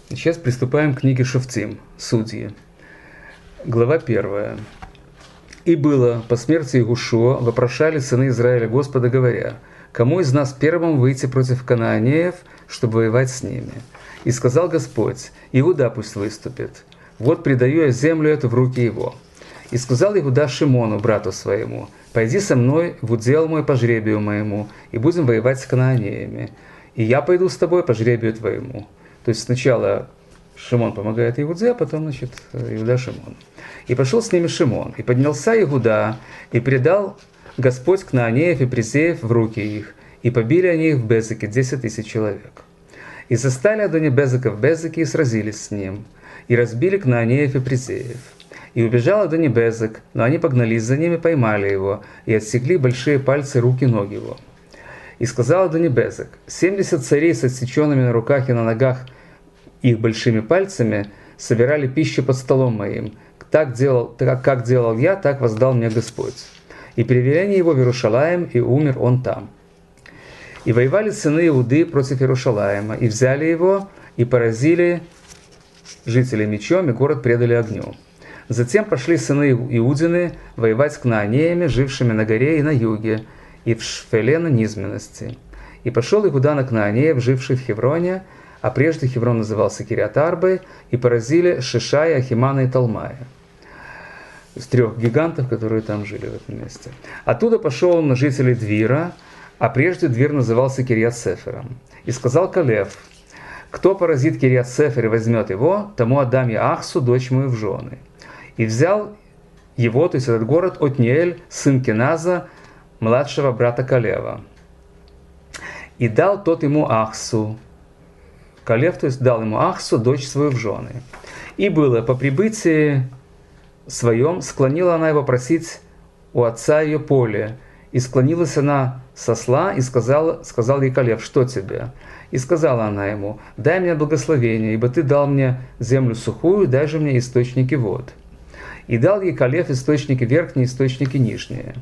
Сейчас приступаем к книге Шофтим, Судьи. Глава 1. «И было, по смерти Иегушуа, вопрошали сыны Израиля Господа, говоря, кому из нас первым выйти против Канаанеев, чтобы воевать с ними? И сказал Господь, Иуда пусть выступит. Вот предаю я землю эту в руки его. И сказал Иуда Шимону, брату своему, пойди со мной в удел мой по жребию моему, и будем воевать с Канаанеями. И я пойду с тобой по жребию твоему». То есть сначала Шимон помогает Иуде, а потом, Иуда Шимону. «И пошел с ними Шимон, и поднялся Иуда, и предал Господь Кнаанеев и Призеев в руки их, и побили они их в Безеке 10 000 человек. И застали Адони Безека в Безеке и сразились с ним, и разбили Кнаанеев и Призеев. И убежал Адони Безек, но они погнались за ним и поймали его, и отсекли большие пальцы рук и ног его. И сказал Адони Безек, 70 царей с отсеченными на руках и на ногах их большими пальцами собирали пищу под столом моим. Как делал я, так воздал мне Господь. И привели они его в Иерушалаим, и умер он там. И воевали сыны Иуды против Иерушалаима, и взяли его, и поразили жителей мечом, и город предали огню. Затем пошли сыны Иудины воевать с Кнаанеями, жившими на горе и на юге, и в Шфеле на низменности. И пошел Иуда на Кнаанеев, живших в Хевроне, а прежде Хеврон назывался Кириат-Арбой, и поразили Шишая, Ахимана и Талмая. Из 3 гигантов, которые там жили в этом месте. Оттуда пошел он на жителей Двира, а прежде Двир назывался Кирьят-Сефером. И сказал Калев, кто поразит Кирьят-Сефер и возьмет его, тому отдам я Ахсу, дочь мою, в жены. И взял его, то есть этот город, Отниэль, сын Кеназа, младшего брата Калева. И дал тот ему Ахсу. Калев, то есть дал ему Ахсу, дочь свою, в жены. И было, по прибытии своем, склонила она его просить у отца ее поле. И склонилась она с осла, и сказал ей Калев, что тебе? И сказала она ему, дай мне благословение, ибо ты дал мне землю сухую, дай же мне источники вод. И дал ей Калев источники верхние, источники нижние.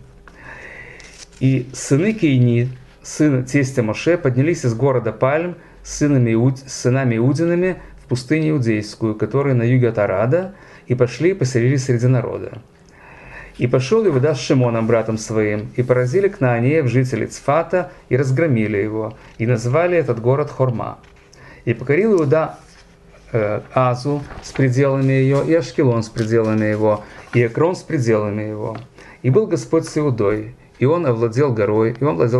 И сыны Кейни, сына тестя Моше, поднялись из города Пальм с сынами Иудиными в пустыню Иудейскую, которая на юге от Арада, и пошли и поселились среди народа. И пошел Иуда с Шимоном, братом своим, и поразили Кнаанеев, жителей Цфата, и разгромили его, и назвали этот город Хорма. И покорил Иуда Азу с пределами ее, и Ашкелон с пределами его, и Экрон с пределами его. И был Господь с Иудой, и он владел горой.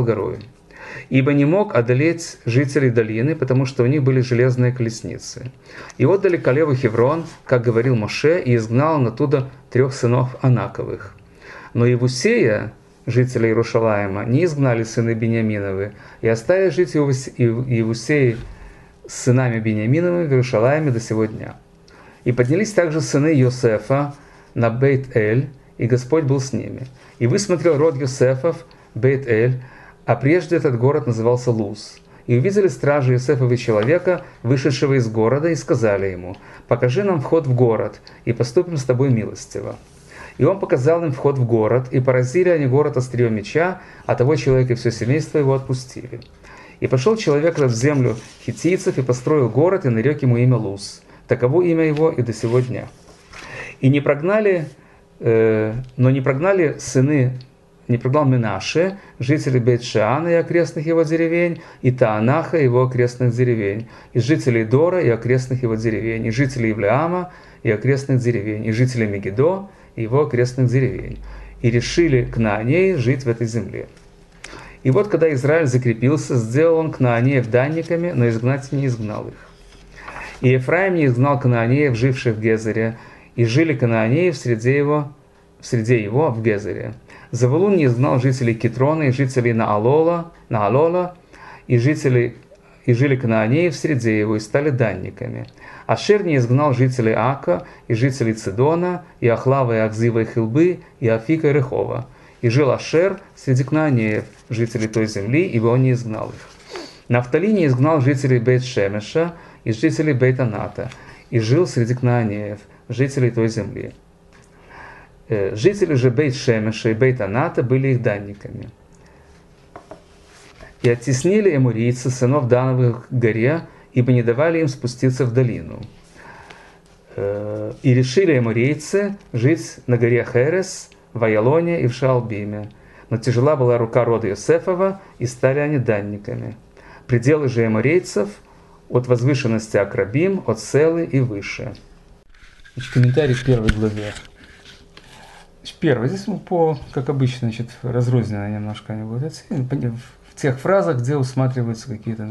Ибо не мог одолеть жителей долины, потому что у них были железные колесницы. И отдали Калеву Хеврон, как говорил Моше, и изгнал он оттуда 3 сынов Анаковых. Но Иевусея, жителей Иерушалаима, не изгнали сыны Бениаминовы, и оставили жить Иевусеи с сынами Бениаминовыми в Иерушалаиме до сего дня. И поднялись также сыны Йосефа на Бейт-Эль, и Господь был с ними. И высмотрел род Йосефов Бейт-Эль, а прежде этот город назывался Луз. И увидели стражи Йосефова человека, вышедшего из города, и сказали ему, покажи нам вход в город, и поступим с тобой милостиво. И он показал им вход в город, и поразили они город острием меча, а того человека и все семейство его отпустили. И пошел человек в землю хиттийцев, и построил город, и нарек ему имя Луз. Таково имя его и до сего дня. И не прогнал Менаше, жители Бейт-Шеана и окрестных его деревень, и Таанаха и его окрестных деревень, и жителей Дора и окрестных его деревень, и жителей Ивлеама и окрестных деревень, и жителей Мегидо и его окрестных деревень. И решили Кнаанеи жить в этой земле. И вот, когда Израиль закрепился, сделал он Кнаанеев данниками, но изгнать не изгнал их. И Ефраим не изгнал Кнаанеев, живших в Гезере, и жили Кнаанеи в среде его в Гезере. Завулун не изгнал жителей Китрона и жителей Наалола, и жили Кнаанеи в среде его, и стали данниками. Ашер не изгнал жителей Ака, и жителей Цидона, и Ахлава, и Ахзива, и Хилбы, и Афика, и Рехова. И жил Ашер среди Кнаанеев, жителей той земли, ибо он не изгнал их. Нафтали не изгнал жителей Бейт-Шемеша и жителей Бейт-Аната, и жил среди Кнаанеев, жителей той земли. Жители же Бейт-Шемеша и Бейт-Аната были их данниками. И оттеснили эморийцы, сынов Дановых, к горе, ибо не давали им спуститься в долину. И решили аморейцы жить на горе Херес, в Аялоне и в Шаалбиме. Но тяжела была рука рода Иосифова, и стали они данниками. Пределы же аморейцев от возвышенности Акрабим, от Селы и выше. Значит, комментарий к первой главе. Первое, здесь как обычно, разрозненно немножко они будут в тех фразах, где усматриваются какие-то,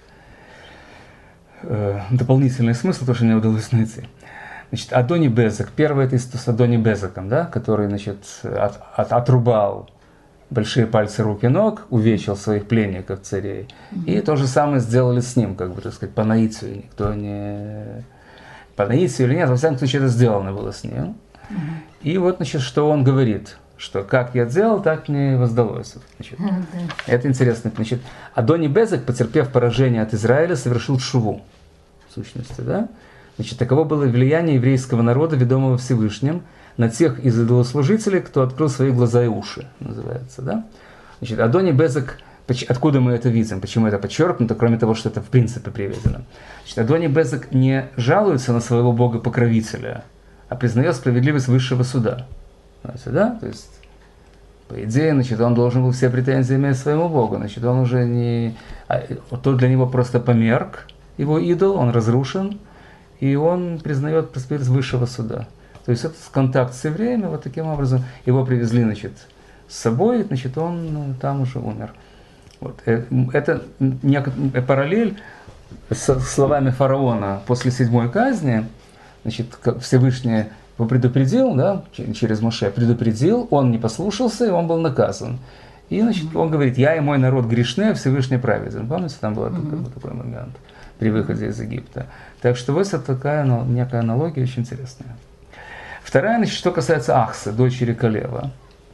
дополнительные смыслы, то, что мне удалось найти. Значит, Адони Безек, первое это с Адони Безеком, да, который, отрубал большие пальцы рук и ног, увечил своих пленников царей, и то же самое сделали с ним, по наитию, никто не... По наитию или нет, во всяком случае, это сделано было с ним. И вот, что он говорит, что как я делал, так мне воздалось. Это интересно. Адони Безек, потерпев поражение от Израиля, совершил шуву, в сущности, да? Таково было влияние еврейского народа, ведомого Всевышним, на тех из идолослужителей, кто открыл свои глаза и уши, называется, да? Адони Безек, откуда мы это видим, почему это подчеркнуто, кроме того, что это в принципе приведено. Адони Безек не жалуется на своего бога-покровителя, а признает справедливость высшего суда. Знаете, да? То есть, по идее, он должен был все претензии иметь своему богу. Он уже не... Тот для него просто померк, его идол, он разрушен, и он признает справедливость высшего суда. То есть, это контакт с евреями, вот таким образом. Его привезли, с собой, он там уже умер. Вот. Это параллель с словами фараона после 7-й казни. Всевышний его предупредил, да, через Моше предупредил, он не послушался, и он был наказан. И, он говорит, я и мой народ грешны, а Всевышний праведен. Помните, там был такой момент при выходе из Египта. Так что вот это такая некая аналогия очень интересная. Вторая, что касается Ахсы, дочери Калева.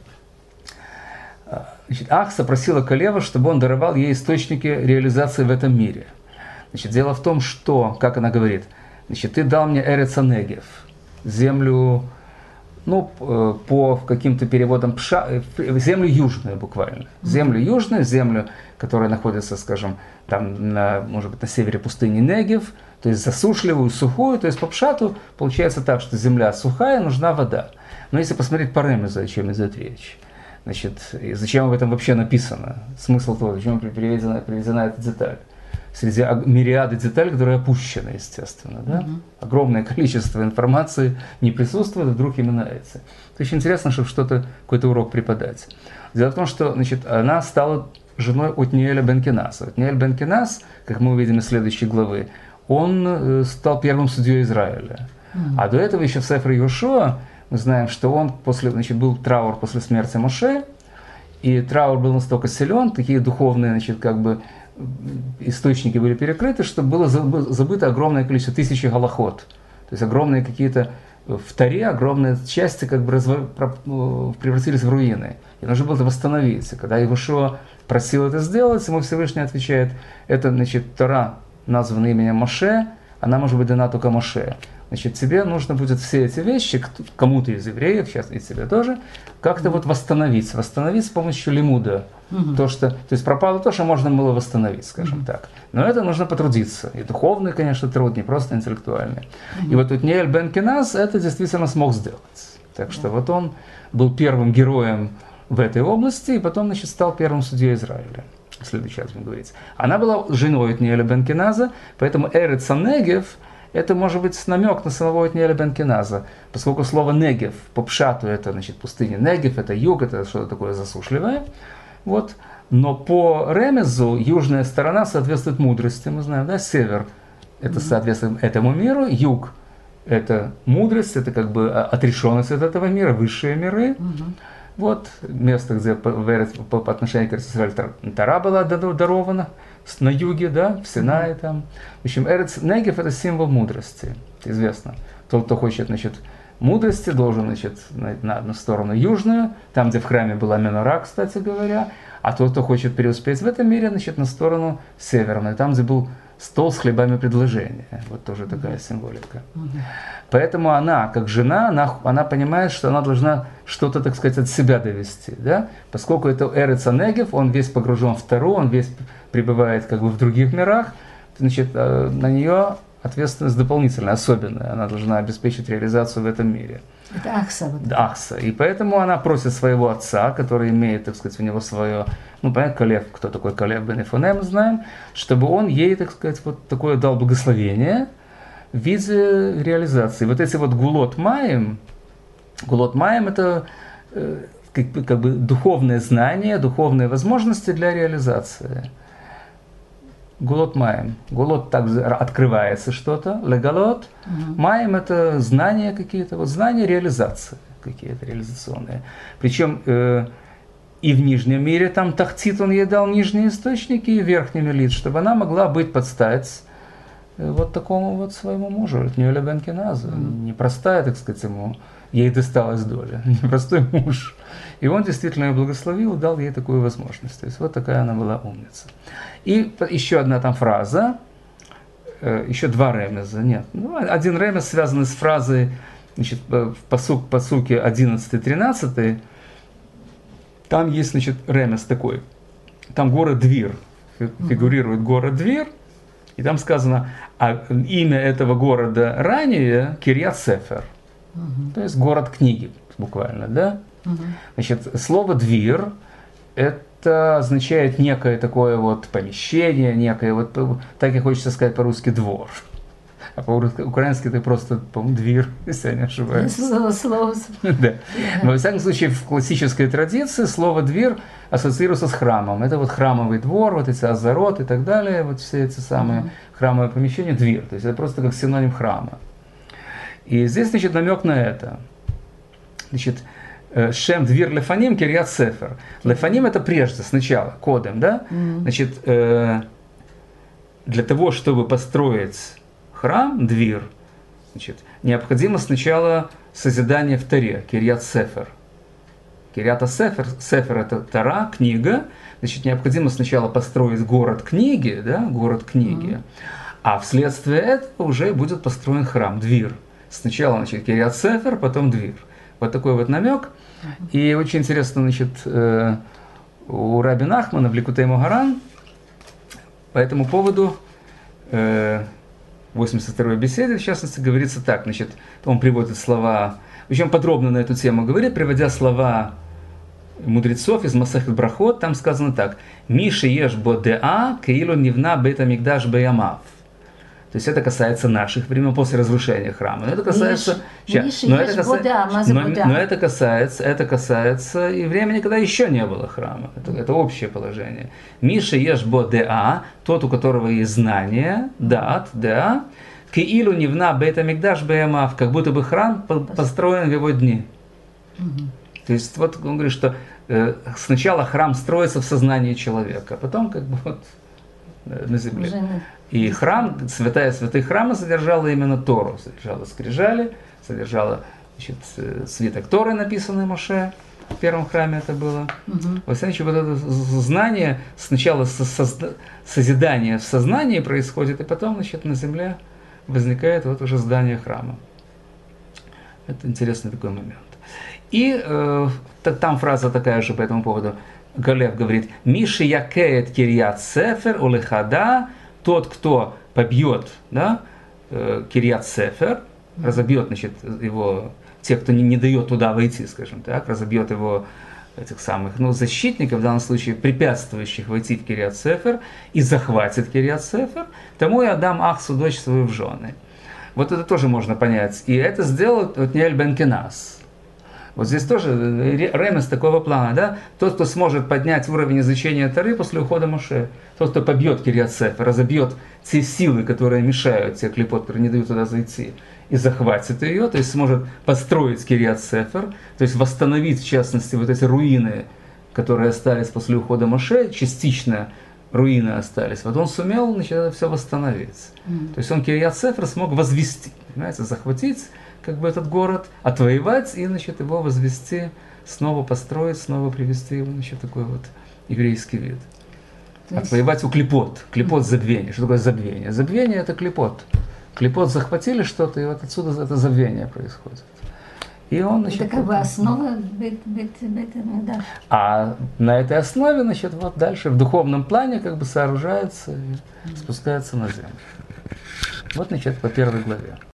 Ахса просила Калева, чтобы он даровал ей источники реализации в этом мире. Дело в том, что, как она говорит, ты дал мне Эрец Негев, землю, по каким-то переводам, землю южную буквально. Землю южную, землю, которая находится, скажем, там, может быть, на севере пустыни Негев, то есть засушливую, сухую, то есть по пшату получается так, что земля сухая, нужна вода. Но если посмотреть по ремезу, о чем идет речь, и зачем об этом вообще написано, смысл того, зачем приведена эта деталь. Среди мириады деталей, которые опущены, естественно. Да? Огромное количество информации не присутствует, а вдруг именно эти. Это очень интересно, чтобы какой-то урок преподать. Дело в том, что она стала женой Отниэля бен Кенаса. Отниэль бен Кенас, как мы увидим из следующей главы, он стал первым судьей Израиля. А до этого еще в Сефер Йошуа мы знаем, что он был траур после смерти Моше, и траур был настолько силен, такие духовные, источники были перекрыты, что было забыто огромное количество, тысячи галахот. То есть огромные какие-то в Торе, огромные части превратились в руины. И нужно было это восстановить. Когда Йошуа просил это сделать, ему Всевышний отвечает, это, Тора, названа именем Моше, она может быть дана только Моше. Тебе нужно будет все эти вещи, кому-то из евреев, сейчас и тебе тоже, как-то восстановить с помощью лимуда. То есть пропало то, что можно было восстановить, скажем так. Но это нужно потрудиться. И духовный, конечно, труд, не просто интеллектуальный. И вот Отниэль бен Кенас это действительно смог сделать. Так что он был первым героем в этой области, и потом, стал первым судьей Израиля. В следующий раз будем говорить. Она была женой Отниэля бен Кеназа, поэтому Эрец Негев это может быть намек на самого Отниэля бен Кеназа, поскольку слово «негев» по пшату это, пустыня Негев, это юг, это что-то такое засушливое. Вот. Но по ремезу южная сторона соответствует мудрости, мы знаем, да, север это соответствует этому миру, юг это мудрость, это отрешенность от этого мира, высшие миры. Вот место, где по отношению к Израилю Тора была дарована, на юге, да, в Синае там. В общем, Эрец Негев это символ мудрости, известно. Тот, кто хочет, мудрости, должен, на одну сторону южную, там, где в храме была менора, кстати говоря, а тот, кто хочет преуспеть в этом мире, на сторону северную, там, где был стол с хлебами предложения. Вот тоже такая символика. Поэтому она, как жена, она понимает, что она должна что-то, так сказать, от себя довести. Да? Поскольку это Эрец Негев, он весь погружен в Тору, он весь пребывает в других мирах, значит, на нее ответственность дополнительная, особенная. Она должна обеспечить реализацию в этом мире. Это Ахса. Вот. Ахса. И поэтому она просит своего отца, который имеет, так сказать, у него свое, ну, понятно, Калев, кто такой Калев бен Ефоне, мы знаем, чтобы он ей, так сказать, вот такое дал благословение в виде реализации. Вот эти вот гулот маем это как бы духовное знание, духовные возможности для реализации. Гулот маем. Гулот также открывается что-то. Легалот. Маем это знания какие-то. Вот знания реализации какие-то реализационные. Причем и в нижнем мире там тахтит он ей дал нижние источники, и в верхнем элит, чтобы она могла быть под стать вот такому вот своему мужу. От нее Бен Кеназу. Непростая, так сказать, ей досталась доля. Непростой муж. И он действительно ее благословил, дал ей такую возможность. То есть вот такая она была умница. И еще одна там фраза, еще два ремеза, нет. Ну, один ремез связан с фразой, значит, в пасуке 11-13, там есть, значит, ремез такой. Там город Двир, фигурирует город Двир, и там сказано, а имя этого города ранее Кирьят Сефер, то есть город книги, буквально, да? Значит, слово «двир» – это означает некое такое вот помещение, некое вот, так и хочется сказать по-русски «двор». А по-украински это просто, по-моему, «двир», если я не ошибаюсь. Слово. Да. Но, во всяком случае, в классической традиции слово «двир» ассоциируется с храмом. Это вот храмовый двор, вот эти азарот и так далее, вот все эти самые храмовые помещения – «двир». То есть это просто как синоним храма. И здесь, значит, намек на это. Значит, Шем Двир Лефаним Кирьят Сефер. Лефаним это прежде, сначала, кодем, да? Значит, для того, чтобы построить храм, Двир, значит, необходимо сначала созидание в Торе, Кирьят Сефер. Кирьята Сефер, Сефер это Тора, книга, значит, необходимо сначала построить город книги, да, город книги, а вследствие этого уже будет построен храм, Двир. Сначала, значит, Кирьят Сефер, потом Двир. Вот такой вот намек. И очень интересно, значит, у Раби Нахмана в Ликутей Могаран по этому поводу в 82-й беседе, в частности, говорится так, значит, он приводит слова, причем подробно на эту тему говорит, приводя слова мудрецов из Масехет Брахот, там сказано так: «Миши еш бо деа, кеилу нивна бейт амикдаш беямав». То есть это касается наших времен после разрушения храма. Но это касается, это касается и времени, когда еще не было храма. Это общее положение. Миша еш бо деа, тот, у которого есть знание, даат, деа, кеилу нивна бейт амикдаш беямав, как будто бы храм построен в его дни. То есть вот он говорит, что сначала храм строится в сознании человека, а потом как бы вот на земле. И храм, святая святых храма содержала именно Тору, содержала скрижали, содержала, значит, свиток Торы, написанный Моше, в первом храме это было. Во всяком случае, вот это знание, сначала созидание в сознании происходит, и потом, значит, на земле возникает вот уже здание храма. Это интересный такой момент. И там фраза такая же по этому поводу. Галев говорит: «Миши якеет Кирьят Сефер улехада», тот, кто побьет, да, Кирьят Сефер, разобьет, значит, его, тех, кто не дает туда войти, скажем так, разобьет его, этих самых, ну, защитников, в данном случае препятствующих войти в Кирьят Сефер, и захватит Кирьят Сефер, тому я отдам Ахсу, дочь свою, в жены. Вот это тоже можно понять. И это сделал Отниэль бен Кеназ. Вот здесь тоже ремес такого плана, да? Тот, кто сможет поднять уровень изучения Торы после ухода Моше, тот, кто побьет Кирьят Сефер, разобьет те силы, которые мешают, те клипот, которые не дают туда зайти, и захватит ее, то есть сможет построить Кирьят Сефер, то есть восстановить, в частности, вот эти руины, которые остались после ухода Моше, частично руины остались. Вот он сумел, значит, это все восстановить. То есть он Кирьят Сефер смог возвести, понимаете, захватить как бы этот город, отвоевать и, значит, его возвести, снова построить, снова привести его, значит, такой вот еврейский вид. Отвоевать у клипот. Клипот забвение. Что такое забвение? Забвение это клипот. Клипот захватили что-то, и вот отсюда это забвение происходит. И он, значит, Это как бы основа да. А на этой основе, значит, вот дальше в духовном плане как бы сооружается и спускается на землю. Вот, значит, по первой главе.